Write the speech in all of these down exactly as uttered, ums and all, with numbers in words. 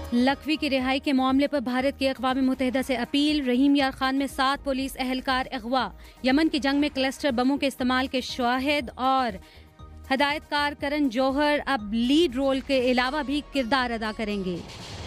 लखवी की रिहाई के मामले पर भारत की अक़वाम मुत्तहिदा से अपील। रहीम यार खान में सात पुलिस एहलकार अगवा। यमन की जंग में क्लस्टर बमों के इस्तेमाल के शाहिद और हदायतकार करण जौहर अब लीड रोल के अलावा भी किरदार अदा करेंगे।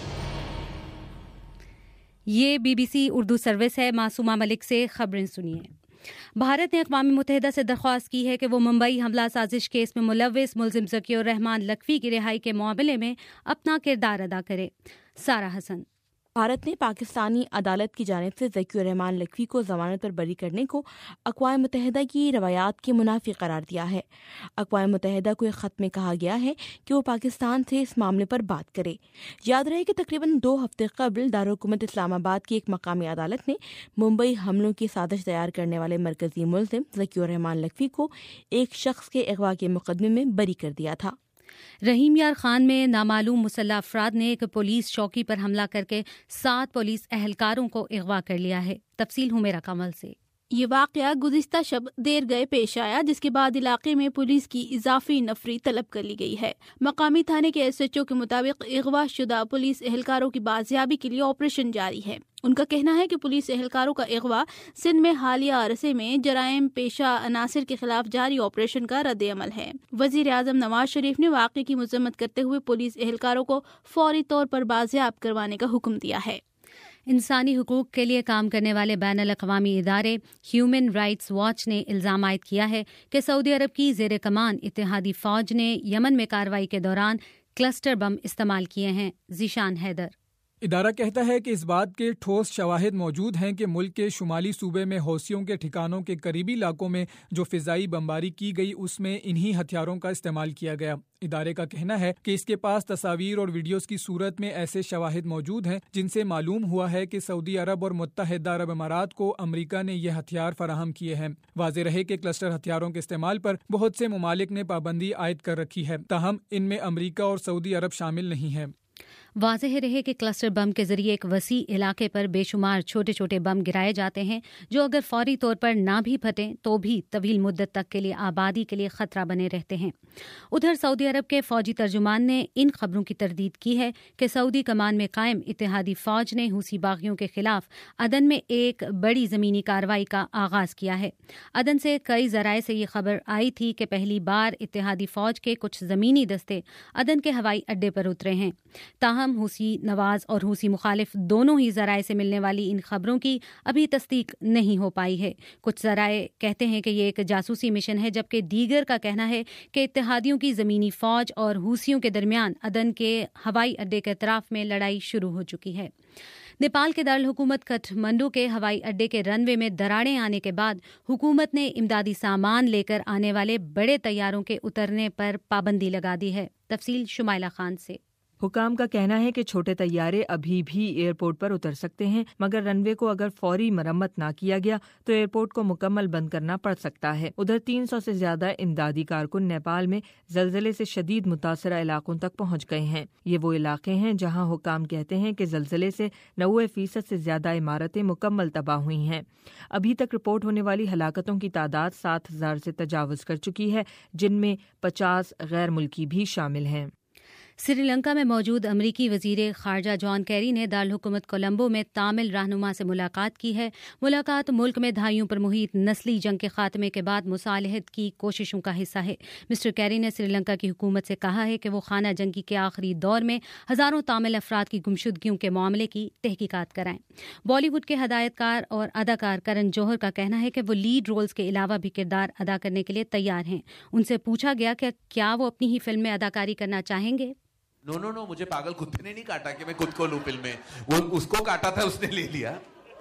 ये बीबीसी उर्दू सर्विस है। मासूमा मलिक से खबरें सुनिए। भारत ने अक़वाम मुत्तहिदा से दरख्वास्त की है कि वो मुंबई हमला साजिश केस में मुलव्विस मुल्ज़िम ज़कीउर रहमान लखवी की रिहाई के मामले में अपना किरदार अदा करे। सारा हसन। भारत ने पाकिस्तानी अदालत की जानिब से ज़कीउर रहमान लखवी को ज़मानत पर बरी करने को अक़वाम मुत्तहिदा की रवायात के मुनाफी करार दिया है। अक़वाम मुत्तहिदा को एक ख़त में कहा गया है कि वो पाकिस्तान से इस मामले पर बात करे। याद रहे कि तकरीबन दो हफ्ते कबल दारुल-हुकूमत इस्लामाबाद की एक मकामी अदालत ने मुंबई हमलों की साजिश तैयार करने वाले मरकज़ी मुल्ज़िम ज़कीउर रहमान लखवी को एक शख्स के अगवा के मुकदमे में बरी कर दिया था। रहीम यार खान में नामालूम मुसल्लह अफराद ने एक पुलिस चौकी पर हमला करके सात पुलिस एहलकारों को अगवा कर लिया है। तफसील हुमेरा कमल से। ये वाक़या गुज़िश्ता शब देर गए पेश आया, जिसके बाद इलाके में पुलिस की इजाफी नफरी तलब कर ली गई है। मकामी थाने के एस एच ओ के मुताबिक अगवा शुदा पुलिस एहलकारों की बाजियाबी के लिए ऑपरेशन जारी है। उनका कहना है कि पुलिस एहलकारों का अगवा सिंध में हालिया अरसे में जराइम पेशा अनासिर के खिलाफ जारी ऑपरेशन का रद्द अमल है। वज़ीर आज़म नवाज शरीफ ने वाक़े की मज़म्मत करते हुए पुलिस एहलकारों को फौरी तौर पर बाजियाब करवाने का हुक्म दिया है। इंसानी हुकूक के लिए काम करने वाले बैनुल अक़वामी इदारे ह्यूमन राइट्स वॉच ने इल्ज़ाम आयद किया है कि सऊदी अरब की ज़ेर कमान इत्तेहादी फ़ौज ने यमन में कार्रवाई के दौरान क्लस्टर बम इस्तेमाल किए हैं। ज़ीशान हैदर। इदारा कहता है कि इस बात के ठोस शवाहिद मौजूद हैं कि मुल्क के शुमाली सूबे में हौसियों के ठिकानों के करीबी इलाकों में जो फ़िज़ाई बमबारी की गई उसमें इन्हीं हथियारों का इस्तेमाल किया गया। इदारे का कहना है कि इसके पास तस्वीर और वीडियोस की सूरत में ऐसे शवाहिद मौजूद हैं जिनसे मालूम हुआ है कि सऊदी अरब और मुत्तहिदा अरब अमारात को अमरीका ने यह हथियार फराहम किए हैं। वाज़ेह रहे कि क्लस्टर हथियारों के इस्तेमाल पर बहुत से ममालिक ने पाबंदी आयद कर रखी है, ताहम इनमें अमरीका और सऊदी अरब शामिल नहीं है। वाज़ेह रहे कि क्लस्टर बम के जरिए एक वसी इलाके पर बेशुमार छोटे छोटे बम गिराए जाते हैं जो अगर फौरी तौर पर ना भी फटें तो भी तवील मुद्दत तक के लिए आबादी के लिए खतरा बने रहते हैं। उधर सऊदी अरब के फौजी तर्जुमान ने इन खबरों की तरदीद की है कि सऊदी कमान में कायम इत्तेहादी फौज ने हूसी बागियों के खिलाफ अदन में एक बड़ी जमीनी कार्रवाई का आगाज किया है। अदन से कई जराए से ये खबर आई थी कि पहली बार इत्तेहादी फौज के कुछ जमीनी दस्ते अदन के हवाई अड्डे पर उतरे हैं। ताहम हूसी नवाज और हूसी मुखालिफ दोनों ही जराए से मिलने वाली इन खबरों की अभी तस्दीक नहीं हो पाई है। कुछ जराए कहते हैं कि ये एक जासूसी मिशन है, जबकि दीगर का कहना है कि इत्तेहादियों की जमीनी फौज और हूसियों के दरमियान अदन के हवाई अड्डे के अतराफ में लड़ाई शुरू हो चुकी है। नेपाल के दारुल हुकूमत काठमांडू के हवाई अड्डे के रनवे में दरारें आने के बाद हुकूमत ने इमदादी सामान लेकर आने वाले बड़े तैयारों के उतरने पर पाबंदी लगा दी है। तफसील शुमाइला खान से। हुकाम का कहना है कि छोटे तैयारे अभी भी एयरपोर्ट पर उतर सकते हैं, मगर रनवे को अगर फौरी मरम्मत ना किया गया तो एयरपोर्ट को मुकम्मल बंद करना पड़ सकता है। उधर तीन सौ से ज्यादा इमदादी कारकुन नेपाल में जलजले से शदीद मुतासरा इलाकों तक पहुंच गए हैं। ये वो इलाके हैं जहां हुकाम कहते हैं कि जलजले से नब्बे फीसद से ज्यादा इमारतें मुकम्मल तबाह हुई हैं। अभी तक रिपोर्ट होने वाली हलाकतों की तादाद सात हजार से तजावज कर चुकी है, जिनमें पचास गैर मुल्की भी शामिल हैं। श्रीलंका में मौजूद अमरीकी वजीर खारजा जॉन कैरी ने दारुल हुकूमत कोलंबो में तामिल रहनुमा से मुलाकात की है। मुलाकात मुल्क में दहाइयों पर मुहित नस्ली जंग के खात्मे के बाद मुसालहत की कोशिशों का हिस्सा है। मिस्टर कैरी ने श्रीलंका की हुकूमत से कहा है कि वो खाना जंगी के आखिरी दौर में हज़ारों तामिल अफराद की गुमशुदगियों के मामले की तहकीकात कराएं। बॉलीवुड के हदायतकार और अदाकार करण जौहर का कहना है कि वो लीड रोल्स के अलावा भी किरदार अदा करने के लिए तैयार हैं। उनसे पूछा गया कि क्या वो अपनी ही फिल्म में अदाकारी करना चाहेंगे। नो नो नो मुझे पागल कुत्ते ने नहीं काटा कि मैं खुद को लूं फिल्म में, वो उसको काटा था, उसने ले लिया,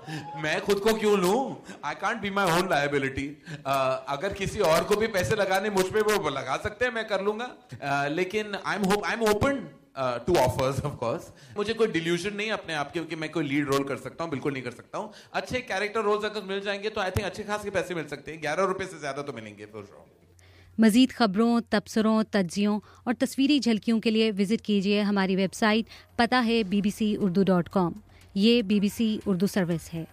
मैं खुद को क्यों लूं? I can't be my own liability. अगर किसी और को भी पैसे लगाने मुझ पे वो लगा सकते हैं, मैं कर लूंगा, uh, लेकिन I am I am open to offers of course. मुझे कोई डिल्यूजन नहीं अपने आप के कि मैं कोई लीड रोल कर सकता हूँ, बिल्कुल नहीं कर सकता हूँ। अच्छे कैरेक्टर रोल्स अगर मिल जाएंगे तो आई थिंक अच्छे खास के पैसे मिल सकते हैं, ग्यारह रुपए से ज्यादा तो मिलेंगे फॉर श्योर। मज़ीद खबरों, तबसरों, तज्जियों और तस्वीरी झलकियों के लिए विजिट कीजिए हमारी वेबसाइट, पता है B B C Urdu dot com. ये B B C Urdu service है।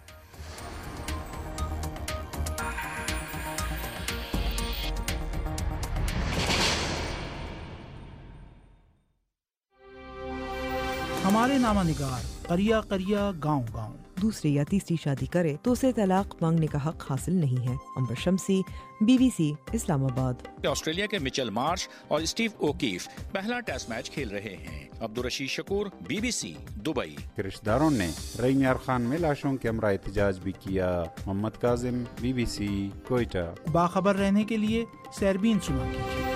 हमारे नामा निगार करिया करिया गांव गांव। दूसरी या तीसरी शादी करे तो उसे तलाक मांगने का हक हासिल नहीं है। अंबर शमसी, बीबीसी इस्लामाबाद। ऑस्ट्रेलिया के मिचेल मार्श और स्टीव ओकीफ पहला टेस्ट मैच खेल रहे हैं। Abdul Rashid Shakoor, BBC Dubai. रिश्तेदारों ने रईम यार खान में लाशों के हमरा एहतजाज भी किया। मोहम्मद काजिम, बीबीसी कोयटा। बाखबर रहने के लिए सैरबीन सुना कीजिए।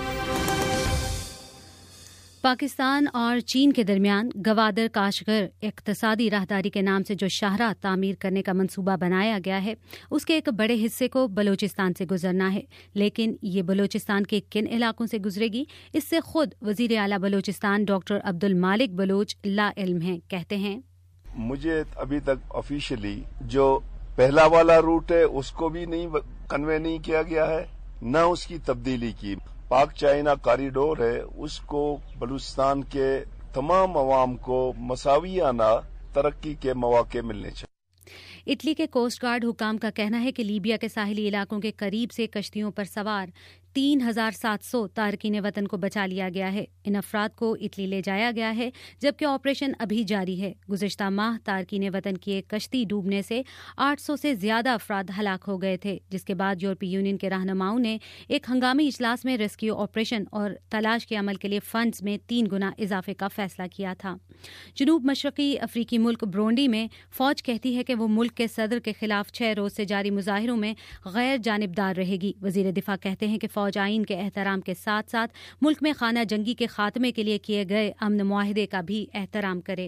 पाकिस्तान और चीन के दरमियान गवादर काशगर इक्तसादी राहदारी के नाम से जो शाहराह तामीर करने का मंसूबा बनाया गया है, उसके एक बड़े हिस्से को बलूचिस्तान से गुजरना है। लेकिन ये बलूचिस्तान के किन इलाकों से गुजरेगी, इससे खुद वजीर आला बलूचिस्तान डॉक्टर अब्दुल मालिक बलूच ला इल्म हैं। कहते हैं, मुझे अभी तक ऑफिशियली जो पहला वाला रूट है उसको भी नहीं कन्वे नहीं किया गया है, न उसकी तब्दीली की। पाक चाइना कॉरिडोर है, उसको बलूचिस्तान के तमाम अवाम को मसावियाना तरक्की के मौके मिलने चाहिए। इटली के कोस्ट गार्ड हुकाम का कहना है कि लीबिया के साहिली इलाकों के करीब से कश्तियों पर सवार तीन हजार सात सौ तारकीन वतन को बचा लिया गया है। इन अफराद को इटली ले जाया गया है, जबकि ऑपरेशन अभी जारी है। गुज़िश्ता माह तारकीन वतन की एक कश्ती डूबने से आठ सौ से ज्यादा अफराद हलाक हो गए थे, जिसके बाद यूरोपीय यूनियन के रहनुमाओं ने एक हंगामी इजलास में रेस्क्यू ऑपरेशन और तलाश के अमल के लिए फंड्स में तीन गुना इजाफे का फैसला किया था। जनूब मशरकी अफ्रीकी मुल्क ब्रोंडी में फौज कहती है कि वो मुल्क के सदर के खिलाफ छह रोज से जारी मुजाहिरों में गैर जानिबदार रहेगी। वजीर दिफा कहते हैं कि फौज आइन के एहतराम के साथ साथ मुल्क में खाना जंगी के खात्मे के लिए किए गए अमन मुआहिदे का भी एहतराम करे।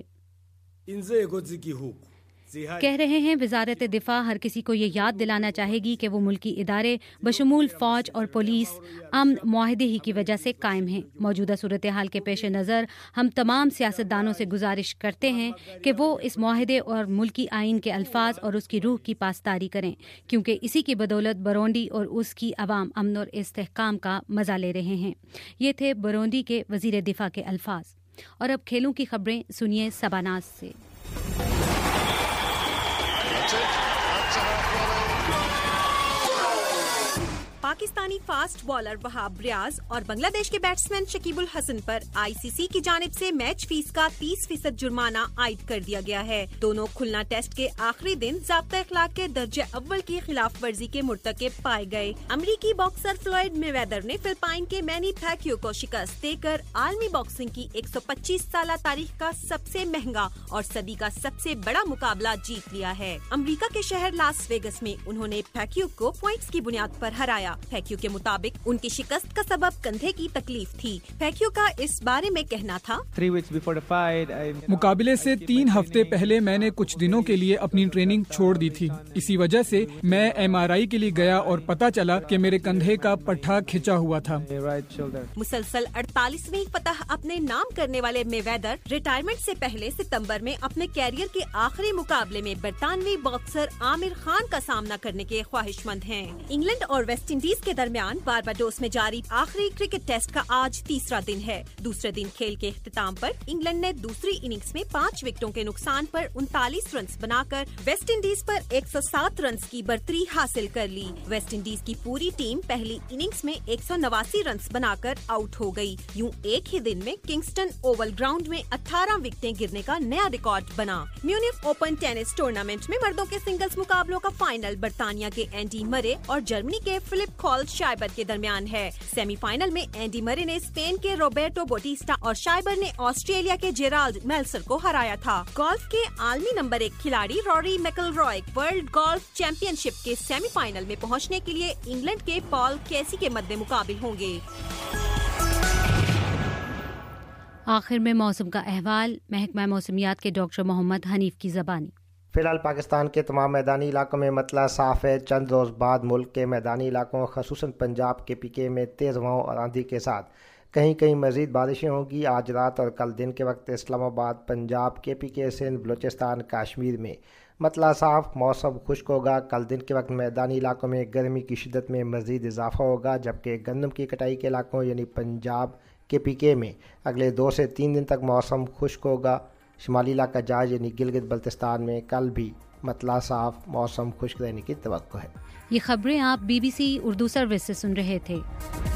कह रहे हैं, वजारत दिफा हर किसी को ये याद दिलाना चाहेगी कि वो मुल्की इदारे बशमूल फौज और पुलिस अमन मुआहिदे ही की वजह से कायम हैं। मौजूदा सूरत हाल के पेश नज़र हम तमाम सियासतदानों से गुजारिश करते हैं कि वो इस मुआहिदे और मुल्की आइन के अल्फाज और उसकी रूह की पासदारी करें, क्योंकि इसी की बदौलत बरोंडी और उसकी अवाम अमन और इस्तेहकाम का मजा ले रहे हैं। ये थे बरोंडी के वजीर दिफा के अल्फाज। और अब खेलों की खबरें सुनिए सबानाज से। पाकिस्तानी फास्ट बॉलर वहाब रियाज और बांग्लादेश के बैट्समैन शकीबुल हसन पर आईसीसी की जानिब से मैच फीस का तीस फीसद जुर्माना आयद कर दिया गया है। दोनों खुलना टेस्ट के आखिरी दिन ज़ाब्ता अखलाक के दर्जे अव्वल की खिलाफ वर्जी के मुर्तकिब पाए गए। अमरीकी बॉक्सर फ्लॉयड मेवेदर ने फिलिपाइन के मैनी पैक्यूओ को शिकस्त देकर आलमी बॉक्सिंग की एक सौ पच्चीस साल तारीख का सबसे महंगा और सदी का सबसे बड़ा मुकाबला जीत लिया है। अमरीका के शहर लास वेगस में उन्होंने पैक्यूओ को पॉइंट्स की बुनियाद पर हराया। पैक्यूओ के मुताबिक उनकी शिकस्त का सबब कंधे की तकलीफ थी। पैक्यूओ का इस बारे में कहना था, मुकाबले से तीन हफ्ते पहले मैंने कुछ दिनों के लिए अपनी ट्रेनिंग छोड़ दी थी। इसी वजह से मैं एमआरआई के लिए गया और पता चला कि मेरे कंधे का पट्टा खिंचा हुआ था। मुसलसल अड़तालीसवीं फतह अपने नाम करने वाले मेवेदर रिटायरमेंट से पहले सितंबर में अपने कैरियर के आखिरी मुकाबले में बरतानवी बॉक्सर आमिर खान का सामना करने के ख्वाहिशमंद हैं। इंग्लैंड और वेस्ट इंडीज के दरमियान बारबाडोस में जारी आखिरी क्रिकेट टेस्ट का आज तीसरा दिन है। दूसरे दिन खेल के इख्तिताम पर इंग्लैंड ने दूसरी इनिंग्स में पाँच विकेटों के नुकसान पर उनतालीस रन बनाकर वेस्ट इंडीज पर एक सौ सात रन की बढ़तरी हासिल कर ली। वेस्ट इंडीज की पूरी टीम पहली इनिंग्स में एक सौ नवासी रन बनाकर आउट हो गई। यूं एक ही दिन में किंगस्टन ओवल ग्राउंड में अठारह विकेटें गिरने का नया रिकॉर्ड बना। म्यूनिख ओपन टेनिस टूर्नामेंट में मर्दों के सिंगल्स मुकाबलों का फाइनल बरतानिया के एंडी मरे और जर्मनी के फिलिप कॉल शाइबर के दरमियान है। सेमीफाइनल में एंडी मरे ने स्पेन के रोबर्टो बोटिस्टा और शाइबर ने ऑस्ट्रेलिया के जेराल्ड मेल्सर को हराया था। गोल्फ के आलमी नंबर एक खिलाड़ी Rory McIlroy world golf championship के सेमीफाइनल में पहुंचने के लिए इंग्लैंड के पॉल केसी के मद्दे मुकाबिल होंगे। आखिर में मौसम का अहवाल महकमा मौसमियात के डॉक्टर मोहम्मद हनीफ की ज़बानी। फिलहाल पाकिस्तान के तमाम मैदानी इलाकों में मतला साफ है। चंद रोज़ बाद मुल्क के मैदानी इलाकों खसूसन पंजाब के पीके में तेज़ हवाओं और आंधी के साथ कहीं कहीं मज़ीद बारिशें होंगी। आज रात और कल दिन के वक्त इस्लामाबाद, पंजाब के पीके, सिंध, बलूचिस्तान, कश्मीर में मतला साफ, मौसम खुश्क होगा। कल दिन के वक्त मैदानी इलाकों में गर्मी की शिद्दत में मज़ीद इजाफा होगा, जबकि गंदम की कटाई के इलाकों यानी पंजाब के पीके में अगले दो से तीन दिन तक मौसम खुश्क होगा। शुमाली इलाका जाज यानी गिलगित बल्तिस्तान में कल भी मतला साफ, मौसम खुश्क रहने की तवक्को है। ये खबरें आप बीबीसी उर्दू सर्विस से सुन रहे थे।